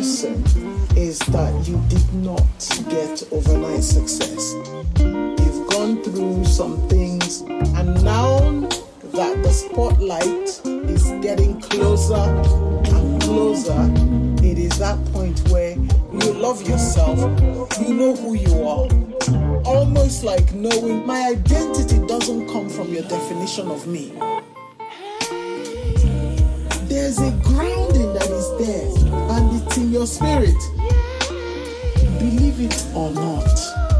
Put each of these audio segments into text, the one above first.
person is that you did not get overnight success. You've gone through some things, and now that the spotlight is getting closer and closer, it is that point where you love yourself, you know who you are. Almost like knowing my identity doesn't come from your definition of me. There's a grounding that is there, and it's in your spirit. Believe it or not,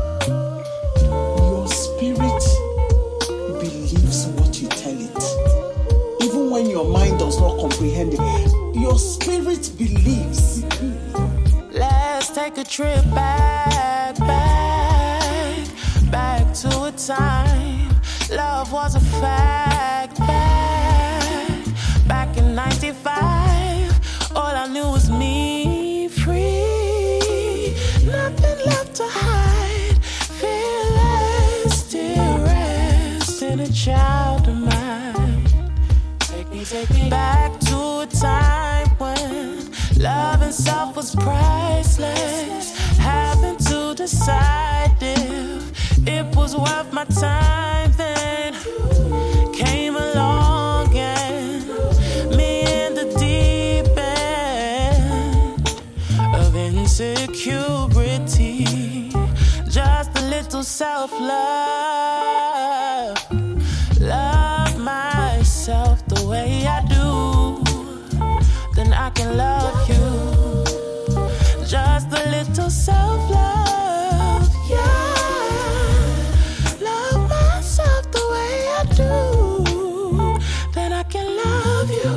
your spirit believes what you tell it. Even when your mind does not comprehend it, your spirit believes. Let's take a trip back to a time love was a fact. Back in 95, all I knew was me, free, nothing left to hide, fearless, still rest in a child of mine. Take me back to a time when love and self was priceless, having to decide if it was worth my time. Then came along and me in the deep end of insecurity, just a little self-love, love myself the way I do, then I can love you. Just a little self-love, yeah. Love myself the way I do, then I can love you.